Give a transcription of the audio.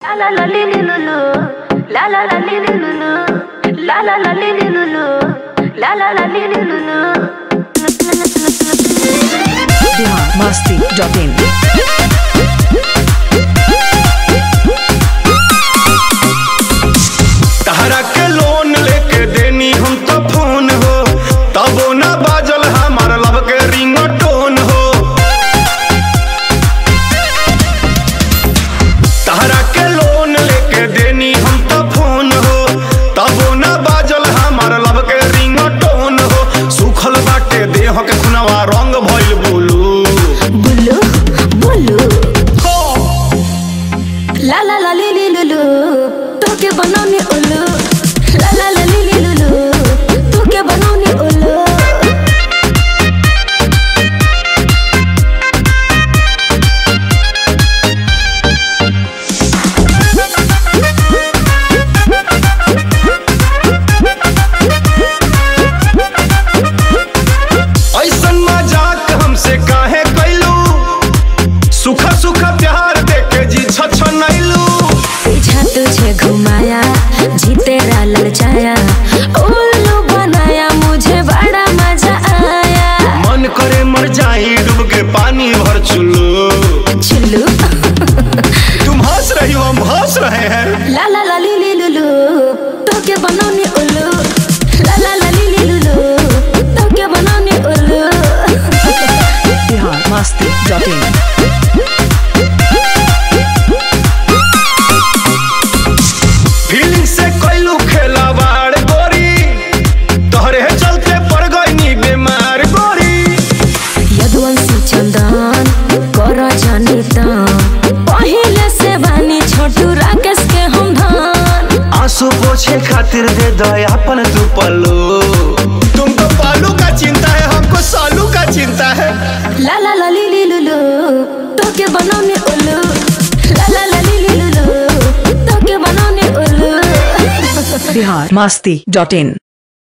La la li li lulu, la la la li li lulu, la la la li li lulu, la la la li li lulu. biharmasti.in तहरा के loan लेके देनी हम तो phone हो, तबो ना बाजल हमार लब के रिंगटोन हो। तहरा के लोन लेके देनी हम तो फोन हो, तबो ना बाजल हमार लब के रिंगटोन हो। सुखल बाटे देह के खुनवा रंग भइल बोलू बुलू बुलू ला ला ला ली ली लुलू, तो के बनाने उल्लू। ला ला ला ली ली लुलू, तो के बनाने उल्लू। ऐसन मजाक हमसे काहे कैलू, सुखा सुखा प्यार देके जी छछनैलू। पीछा तुझे घुमाया, जी तेरा ललचाया, उल्लू बनाया, मुझे बड़ा मजा आया। मन करे मर जाई डूब के पानी भर चुल्लू। चुल्लू तुम हंस रही हो, हम हंस रहे हैं। ला ला ला ली ली लुलू, तो के बनाने उल्लू। ला ला ला ली ली लुलू, तो के बनाने उल्लू। biharmasti.in फीलिंग से कैलू खेलावाड़ गोरी, तोहरे चलते पड़ गई बीमार गोरी। यदुवंशी चंदन कर जानिता, पहले से बानी छोटू राकेश के हम धान। आंसू पोछे खातिर दे दो अपन तू पल्लू। तुमको पालू का चिंता है, हमको सालू का चिंता है। ला ला ला ली ली लुलू, तो के बनाने उल्लू। ला ला ला ली ली लुलू, तो के बनाने उल्लू। biharmasti.in